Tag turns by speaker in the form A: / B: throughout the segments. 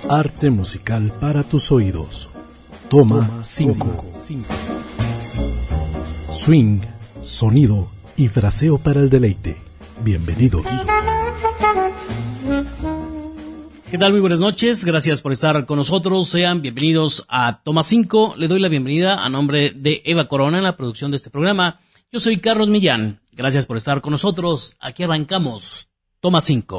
A: Arte musical para tus oídos. Toma 5. Swing, sonido y fraseo para el deleite. Bienvenidos.
B: ¿Qué tal? Muy buenas noches, gracias por estar con nosotros, sean bienvenidos a Toma 5. Le doy la bienvenida a nombre de Eva Corona en la producción de este programa. Yo soy Carlos Millán, gracias por estar con nosotros, aquí arrancamos Toma 5.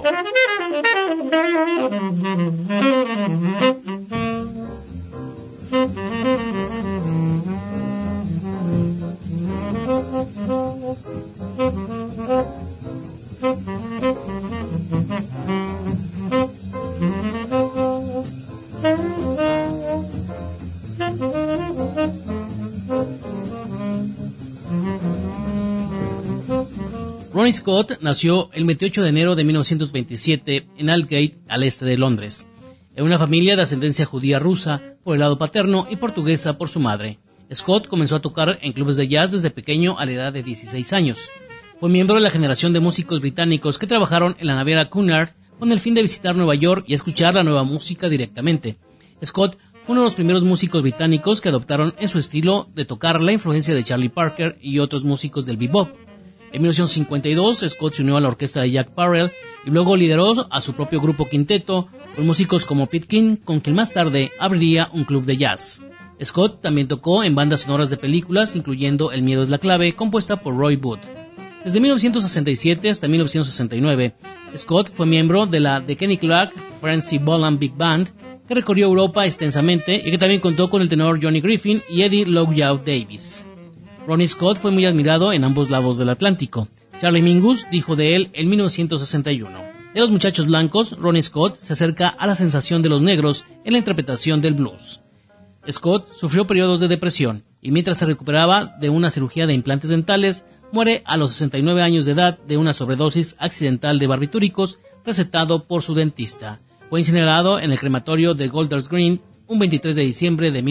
B: Ronnie Scott nació el 28 de enero de 1927 en Aldgate, al este de Londres, en una familia de ascendencia judía rusa por el lado paterno y portuguesa por su madre. Scott comenzó a tocar en clubes de jazz desde pequeño a la edad de 16 años. Fue miembro de la generación de músicos británicos que trabajaron en la naviera Cunard con el fin de visitar Nueva York y escuchar la nueva música directamente. Scott fue uno de los primeros músicos británicos que adoptaron en su estilo de tocar la influencia de Charlie Parker y otros músicos del bebop. En 1952, Scott se unió a la orquesta de Jack Parrell y luego lideró a su propio grupo quinteto con músicos como Pete King, con quien más tarde abriría un club de jazz. Scott también tocó en bandas sonoras de películas, incluyendo El miedo es la clave, compuesta por Roy Wood. Desde 1967 hasta 1969, Scott fue miembro de la The Kenny Clarke Francie Bolan Big Band, que recorrió Europa extensamente y que también contó con el tenor Johnny Griffin y Eddie Lowe Davis. Ronnie Scott fue muy admirado en ambos lados del Atlántico. Charlie Mingus dijo de él en 1961: de los muchachos blancos, Ronnie Scott se acerca a la sensación de los negros en la interpretación del blues. Scott sufrió periodos de depresión y mientras se recuperaba de una cirugía de implantes dentales, muere a los 69 años de edad de una sobredosis accidental de barbitúricos recetado por su dentista. Fue incinerado en el crematorio de Golders Green un 23 de diciembre de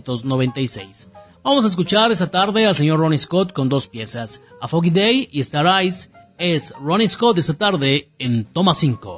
B: 1996. Vamos a escuchar esta tarde al señor Ronnie Scott con dos piezas, A Foggy Day y Star Eyes. Es Ronnie Scott esta tarde en Toma 5.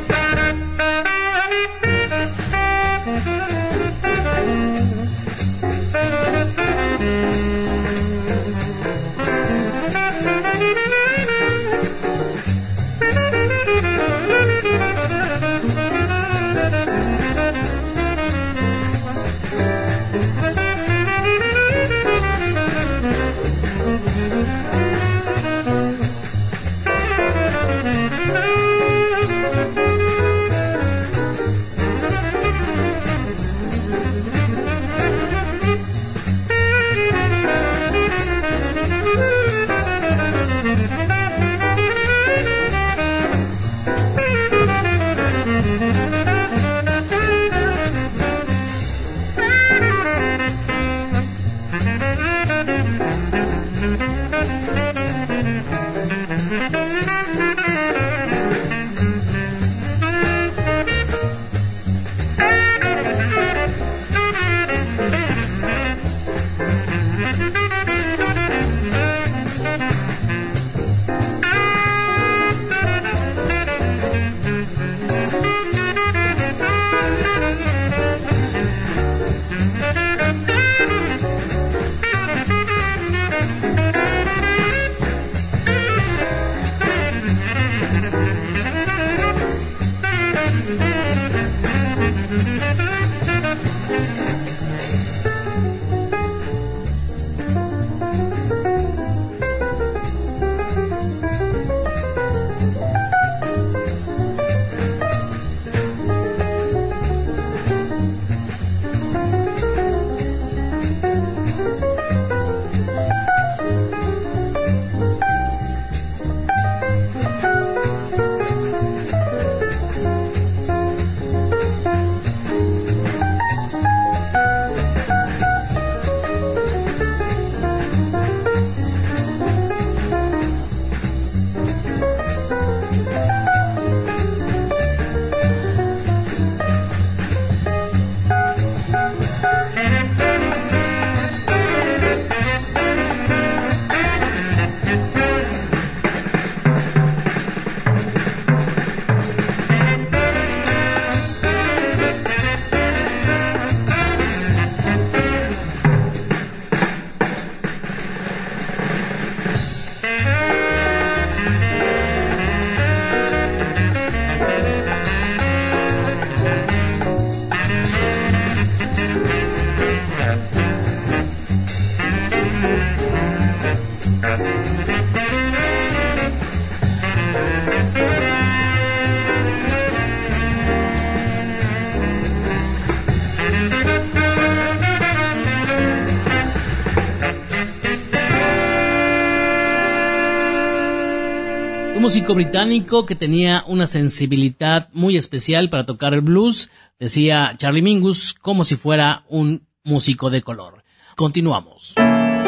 B: Músico británico que tenía una sensibilidad muy especial para tocar el blues, decía Charlie Mingus, como si fuera un músico de color. Continuamos.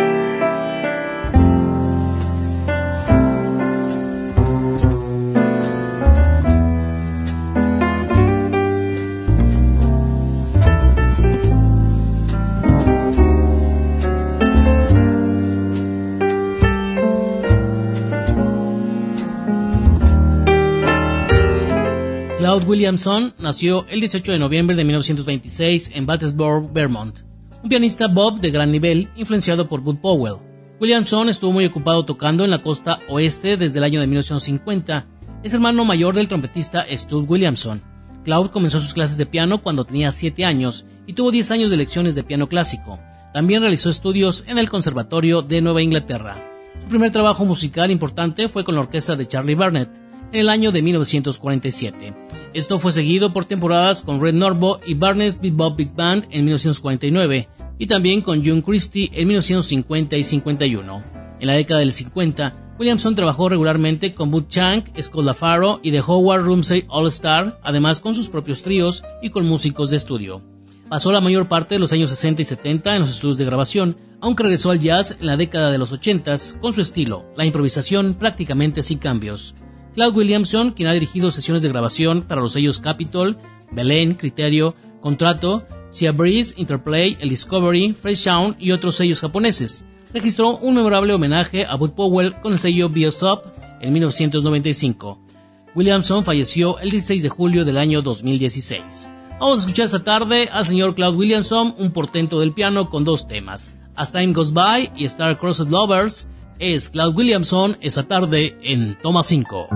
B: Claude Williamson nació el 18 de noviembre de 1926 en Battlesboro, Vermont. Un pianista bop de gran nivel, influenciado por Bud Powell. Williamson estuvo muy ocupado tocando en la costa oeste desde el año de 1950. Es hermano mayor del trompetista Stud Williamson. Claude comenzó sus clases de piano cuando tenía 7 años y tuvo 10 años de lecciones de piano clásico. También realizó estudios en el Conservatorio de Nueva Inglaterra. Su primer trabajo musical importante fue con la orquesta de Charlie Barnet en el año de 1947. Esto fue seguido por temporadas con Red Norvo y Barnet's Bebop Big Band en 1949 y también con June Christy en 1950 y 51. En la década del 50, Williamson trabajó regularmente con Bud Shank, Scott LaFaro y The Howard Rumsey All Star, además con sus propios tríos y con músicos de estudio. Pasó la mayor parte de los años 60 y 70 en los estudios de grabación, aunque regresó al jazz en la década de los 80s con su estilo, la improvisación prácticamente sin cambios. Claude Williamson, quien ha dirigido sesiones de grabación para los sellos Capitol, Belén, Criterio, Contrato, Sea Breeze, Interplay, El Discovery, Fresh Sound y otros sellos japoneses, registró un memorable homenaje a Bud Powell con el sello Biosop en 1995. Williamson falleció el 16 de julio del año 2016. Vamos a escuchar esta tarde al señor Claude Williamson, un portento del piano con 2 temas, As Time Goes By y Star Crossed Lovers. Es Claude Williamson esta tarde en Toma 5.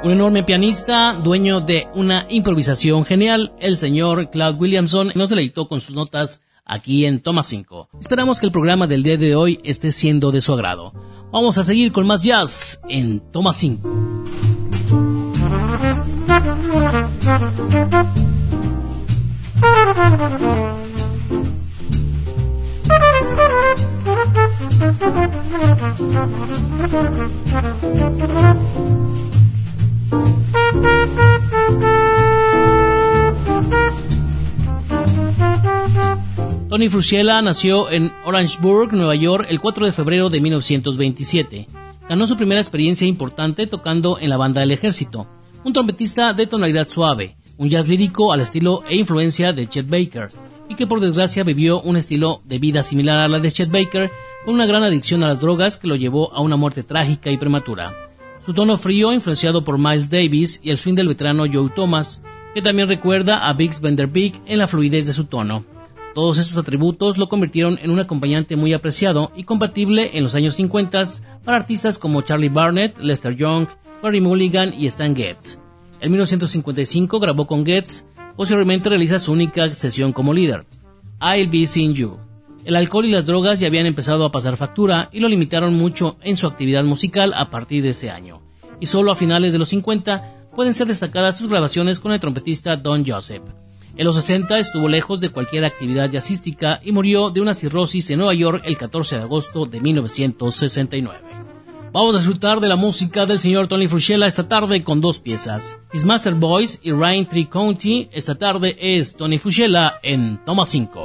B: Un enorme pianista, dueño de una improvisación genial, el señor Claude Williamson nos deleitó con sus notas aquí en Toma 5. Esperamos que el programa del día de hoy esté siendo de su agrado. Vamos a seguir con más jazz en Toma 5. Tony Frusciela nació en Orangeburg, Nueva York, el 4 de febrero de 1927. Ganó su primera experiencia importante tocando en la banda del ejército. Un trompetista de tonalidad suave, un jazz lírico al estilo e influencia de Chet Baker, y que por desgracia vivió un estilo de vida similar a la de Chet Baker, con una gran adicción a las drogas que lo llevó a una muerte trágica y prematura. Su tono frío, influenciado por Miles Davis y el swing del veterano Joe Thomas, que también recuerda a Bix Van der Beek en la fluidez de su tono. Todos estos atributos lo convirtieron en un acompañante muy apreciado y compatible en los años 50 para artistas como Charlie Barnett, Lester Young, Barry Mulligan y Stan Getz. En 1955 grabó con Getz, posteriormente realiza su única sesión como líder, I'll Be Seeing You. El alcohol y las drogas ya habían empezado a pasar factura y lo limitaron mucho en su actividad musical a partir de ese año, y solo a finales de los 50 pueden ser destacadas sus grabaciones con el trompetista Don Joseph. En los 60 estuvo lejos de cualquier actividad jazzística y murió de una cirrosis en Nueva York el 14 de agosto de 1969. Vamos a disfrutar de la música del señor Tony Frusciela esta tarde con dos piezas. His Master Boys y Rain Tree County. Esta tarde es Tony Frusciela en Toma 5.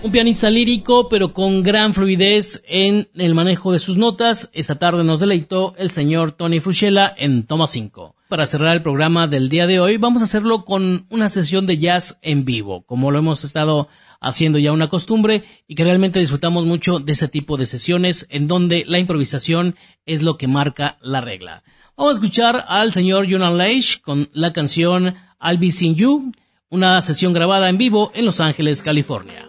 B: Un pianista lírico, pero con gran fluidez en el manejo de sus notas. Esta tarde nos deleitó el señor Tony Frushella en Toma 5. Para cerrar el programa del día de hoy, vamos a hacerlo con una sesión de jazz en vivo, como lo hemos estado haciendo ya una costumbre, y que realmente disfrutamos mucho de ese tipo de sesiones en donde la improvisación es lo que marca la regla. Vamos a escuchar al señor Jonan Leish con la canción I'll Be Seeing You, una sesión grabada en vivo en Los Ángeles, California.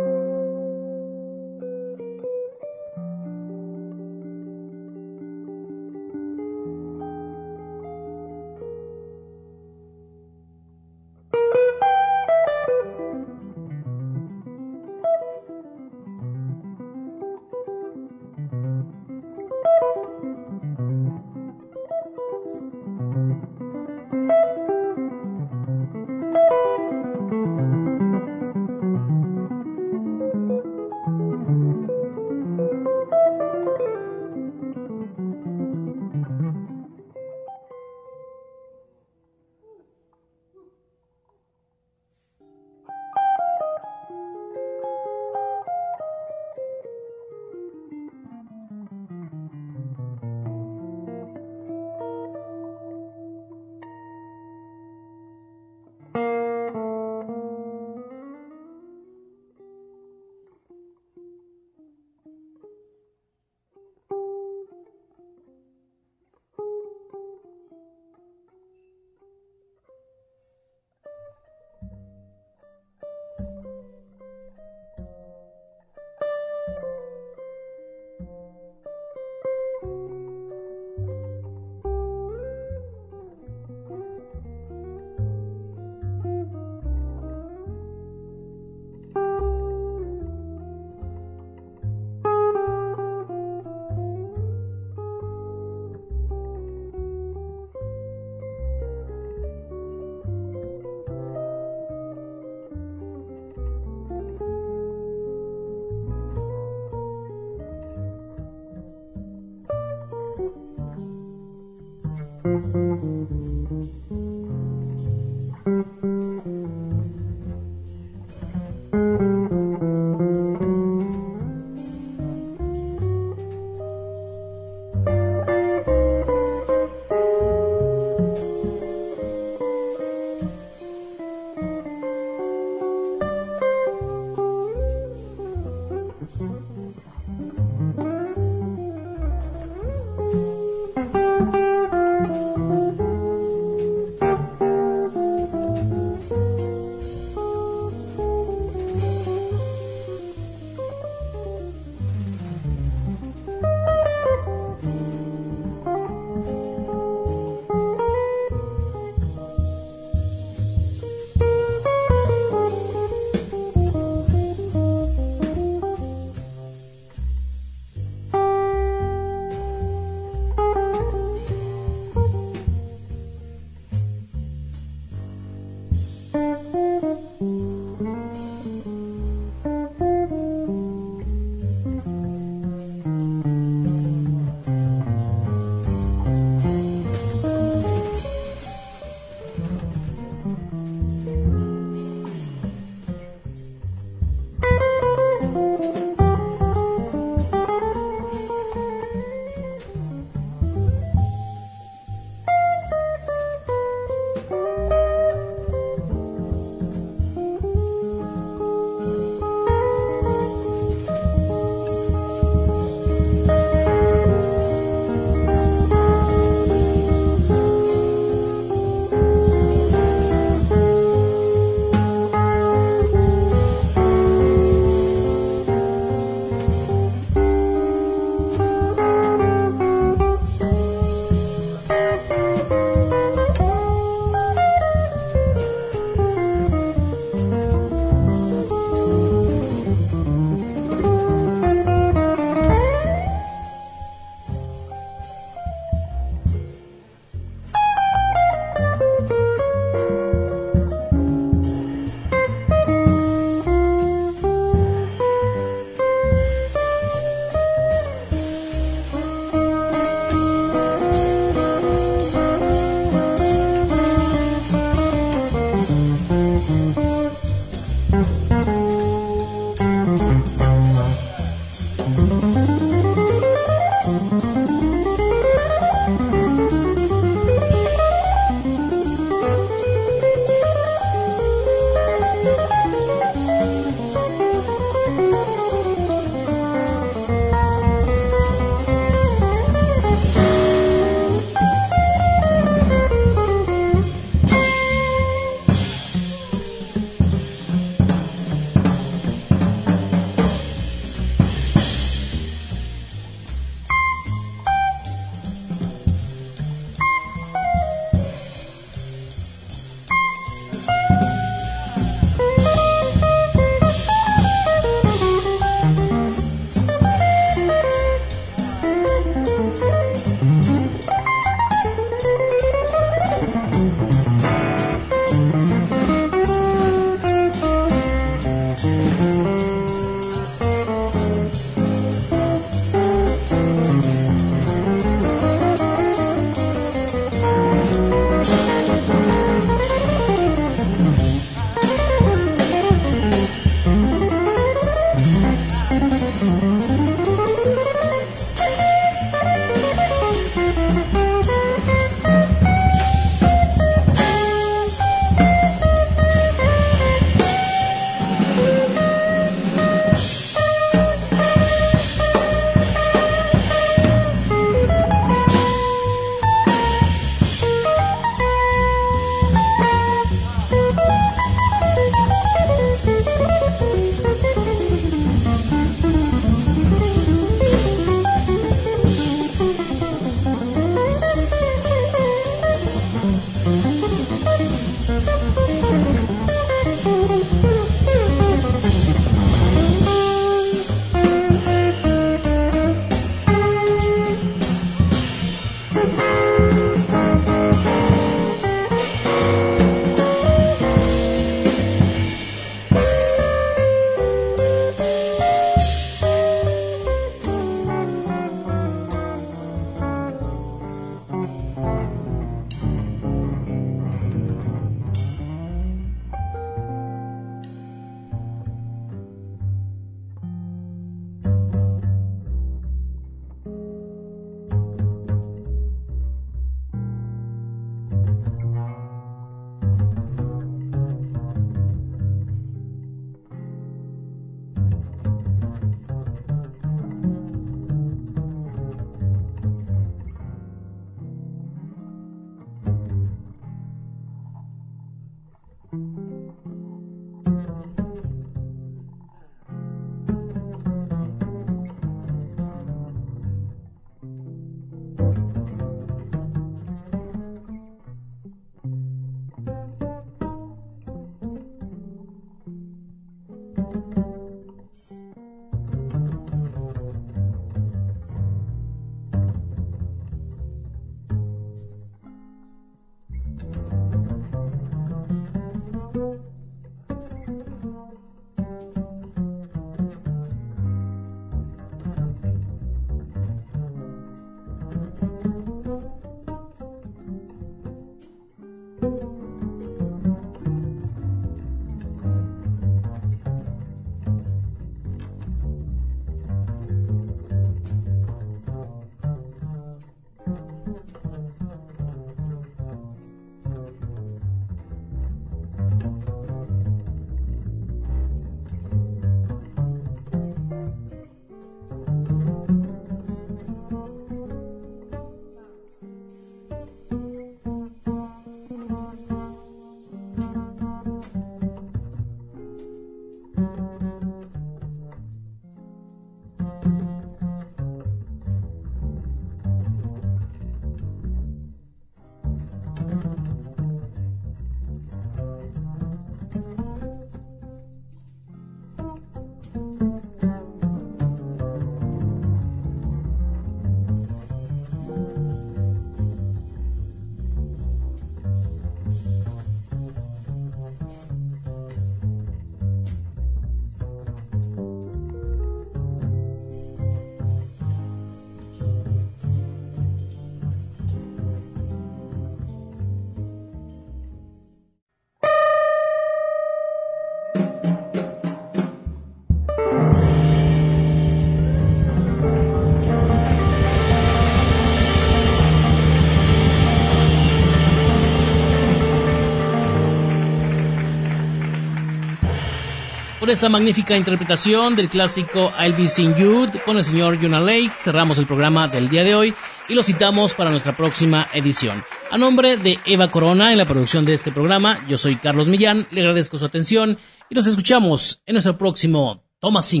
B: Por esta magnífica interpretación del clásico I'll Be Seeing You con el señor Jonah Lake, cerramos el programa del día de hoy y lo citamos para nuestra próxima edición. A nombre de Eva Corona en la producción de este programa, yo soy Carlos Millán, le agradezco su atención y nos escuchamos en nuestro próximo Toma 5.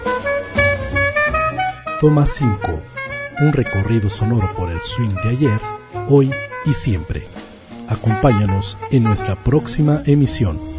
A: Toma 5, un recorrido sonoro por el swing de ayer, hoy y siempre. Acompáñanos en nuestra próxima emisión.